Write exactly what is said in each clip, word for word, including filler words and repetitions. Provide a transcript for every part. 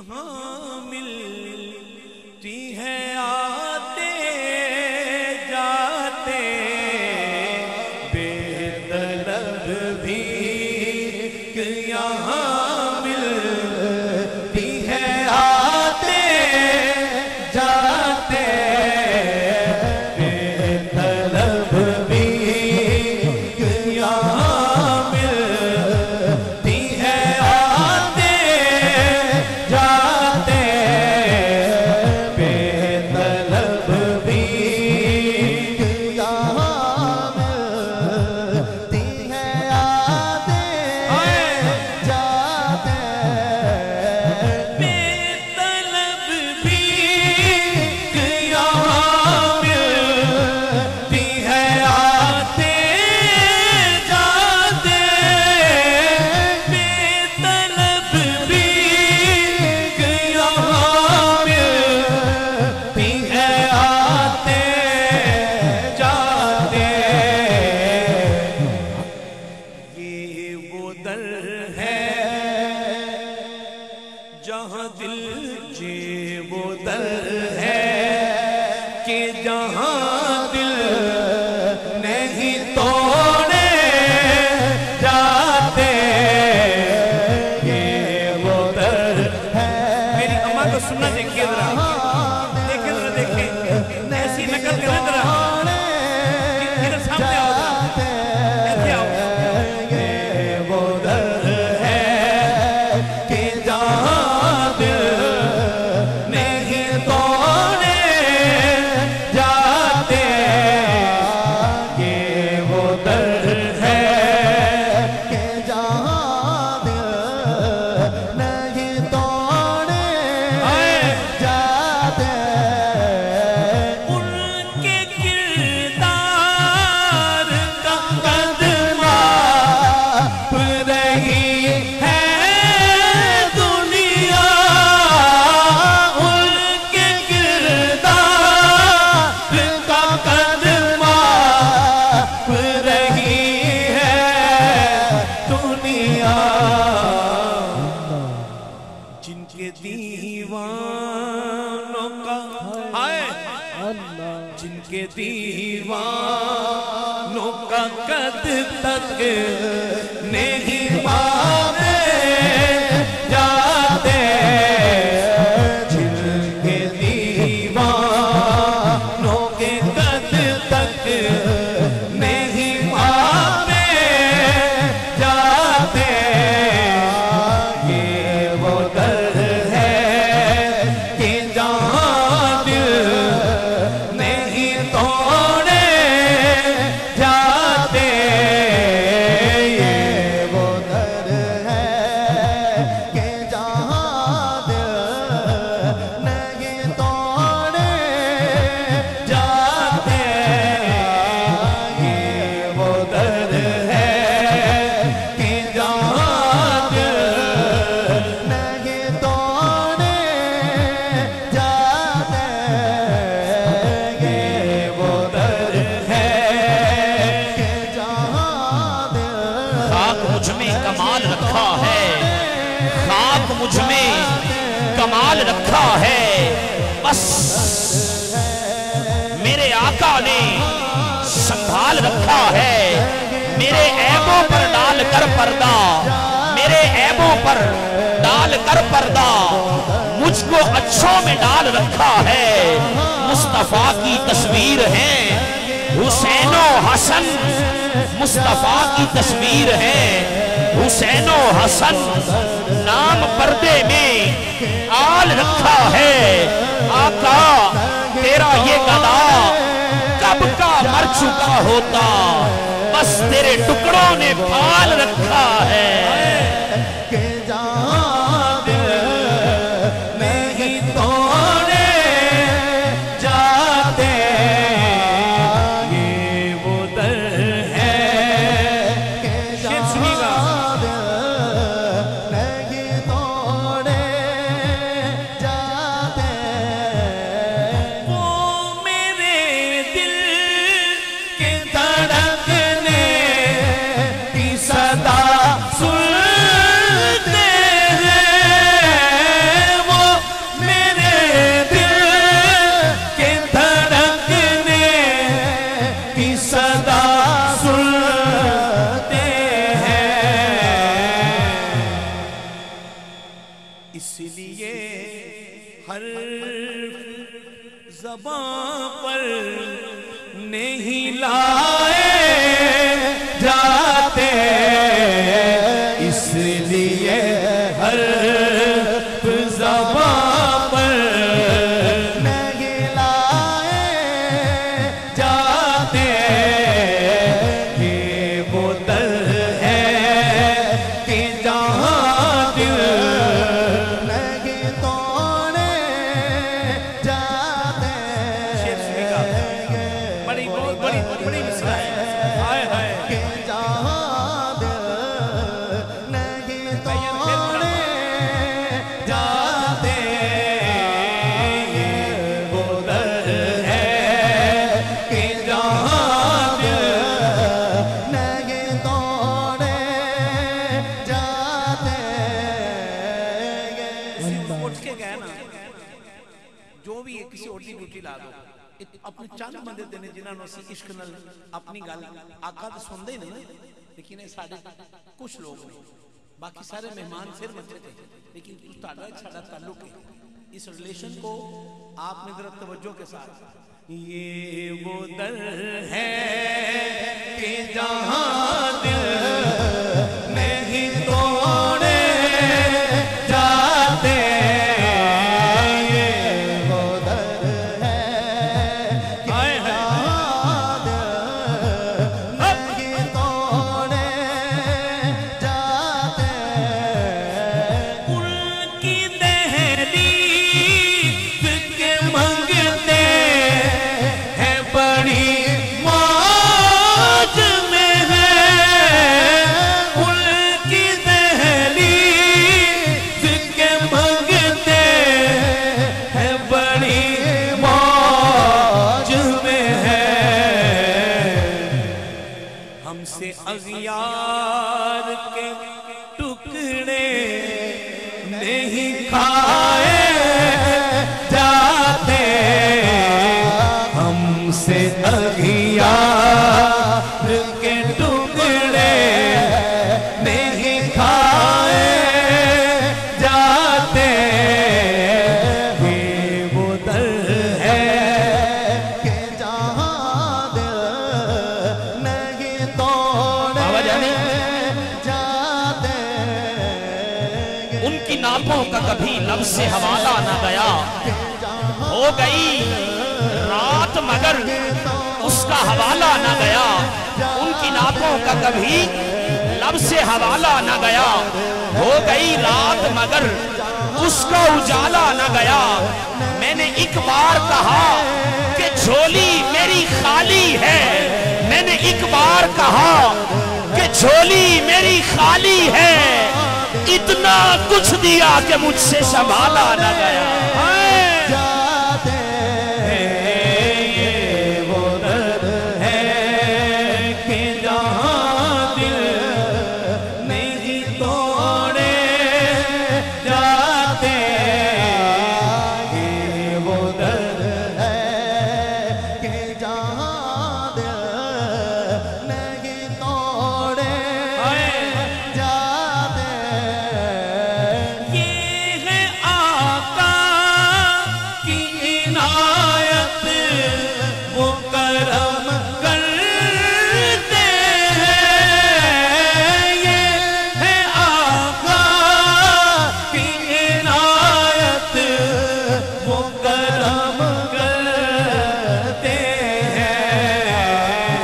یہاں ملتی ہے آتے جاتے بے طلب بھی یہاں ملتی ہے آتے جاتے بے طلب بھی یہاں ملتی ہے آتے جاتے بے طلب بھی یہاں ملتی ہے آتے جاتے بے طلب بھی یہاں ملتی ہے آتے جاتے بے طلب بھی یہاں ملتی ہے آتے جاتے یہ وہ در ہے جہاں دل یہ وہ در ہے کہ جہاں دل نہیں توڑے جاتے یہ وہ در ہے میری اماں کو سننا دیکھیے ذرا دیکھیں ذرا دیکھیں ایسی نقل کریں ذرا ادھر سامنے آؤ ایسے آؤ یہ وہ در ہے کہ جہاں دل نہیں توڑے جاتے یہ وہ در ہے کہ جہاں دل نہیں توڑے جاتے ان کے کردار کا قدمہ رہی ہے دنیا ان کے کردار کا قدمہ رہی ہے دنیا جن کے دیوانوں کا ہائے جن کے دیوانوں کا قد تک نہیں پاتے جاتے جن کے دیوانوں کے قد تک نہیں پاتے جاتے یہ وہ در ہے کہ جہاں دل نہیں توڑے جاتے یہ وہ در ہے کہ جہاں دل نہیں توڑے جاتے یہ وہ در ہے کہ جہاں دل نہیں توڑے جاتے یہ وہ در ہے کہ جہاں دل خاک مجھ میں کمال رکھا ہے خاک مجھ میں کمال رکھا ہے بس میرے آقا نے سنبھال رکھا ہے میرے عیبوں پر ڈال کر پردہ میرے عیبوں پر ڈال کر پردہ مجھ کو اچھوں میں ڈال رکھا ہے مصطفیٰ کی تصویر ہے حسین و حسن مصطفیٰ کی تصویر ہے حسین و حسن نام پردے میں آل رکھا ہے آقا تیرا یہ گدا کب کا مر چکا ہوتا بس تیرے ٹکڑوں نے پال رکھا ہے کہ جہاں دل نہیں توڑے جاتے یہ وہ در ہے کہ شیر سنیے گا جہاں دل نہیں توڑے جاتے وہ میرے دل کے دھڑکنے کی صدا سن زبان پر نہیں لائے جاتے اس لیے ہر زبان پر نہیں لائے جاتے یہ وہ در ہے کہ جہاں دل نہیں توڑے جاتے شیر سنی کا بڑی بہت بڑی بڑی مسئلہ ہے آئے آئے کہ جہاں دل نہیں توڑے جاتے یہ وہ در ہے کہ جہاں دل نہیں توڑے جاتے کسی کو اٹھ کے گئے نا جو بھی ہے کسی اوٹی ڈیوٹی لا دو اپنے چند بندے دینے جنہاں نے اسی عشق نل اپنی گل آقا تو سن دے نہیں لیکن یہ ساڑھے کچھ لوگ نہیں باقی سارے مہمان پھر مجھے تھے لیکن تاڑا ایک ساڑھا تعلق ہے اس ریلیشن کو آپ نے ذرا توجہ کے ساتھ یہ وہ در ہے کہ جہاں دل نہیں توڑے جاتے یہ وہ در ہے کہ آئے جہاں دل نہیں توڑے جاتے ان کی دہلیز کے منگتے ہیں بڑی موج میں ہے ان کی دہلیز کے منگتے ہیں بڑی موج میں ہے ہم سے اغیار کے ٹکڑے نہیں کھائے جاتے ہم سے اغیار کے ٹکڑے نہیں کھائے جاتے یہ وہ در ہے کہ جہاں دل نہیں توڑے بابا جانی جاتے ان کی ناپوں کا کبھی لب سے حوالہ نہ گیا ہو گئی رات مگر اس کا حوالہ نہ گیا ان کی ناپوں کا کبھی لب سے حوالہ نہ گیا ہو گئی رات مگر اس کا اجالا نہ گیا میں نے ایک بار کہا کہ جھولی میری خالی ہے میں نے ایک بار کہا کہ جھولی میری خالی ہے اتنا کچھ دیا کہ مجھ سے سنبھالا نہ گیا جاتے یہ وہ در ہے کہ جہاں دل نہیں توڑے جاتے یہ وہ در ہے کہ جہاں دل نہیں توڑے جاتے یہ ہے آقا کی عنایت وہ کرم کرتے ہیں یہ ہے آقا کی عنایت وہ کرم کرتے ہیں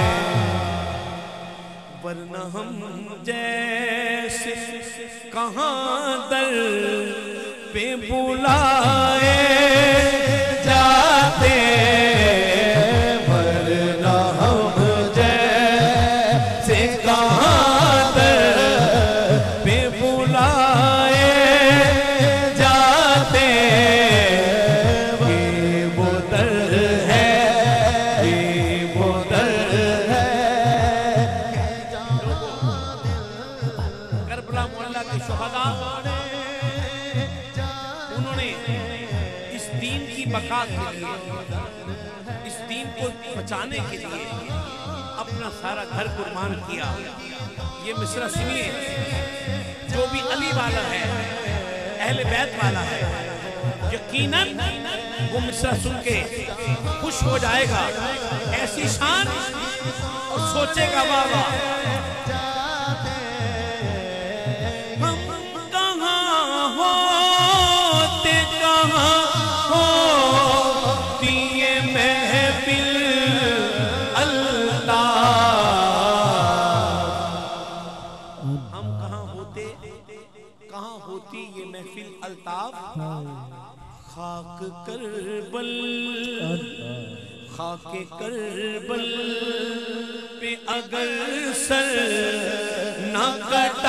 ورنہ ہم جیسے کہاں در پہ بلائے جاتے ورنہ ہم جیسے کہاں در پہ بلائے جاتے یہ وہ در ہے یہ وہ در ہے کربلا مولا کے شہداء انہوں نے اس دین کی بقا کے لیے اس دین کو بچانے کے لیے اپنا سارا گھر قربان کیا یہ مصرع سنیے جو بھی علی والا ہے اہل بیت والا ہے یقیناً وہ مصرع سن کے خوش ہو جائے گا، ایسی شان، اور سوچے گا واہ واہ ہم کہاں ہوتے کہاں ہوتی یہ محفل الطاف، ہم کہاں ہوتے کہاں ہوتی یہ محفل الطاف، خاک کربل خاک کربل پہ اگر سر نہ کٹا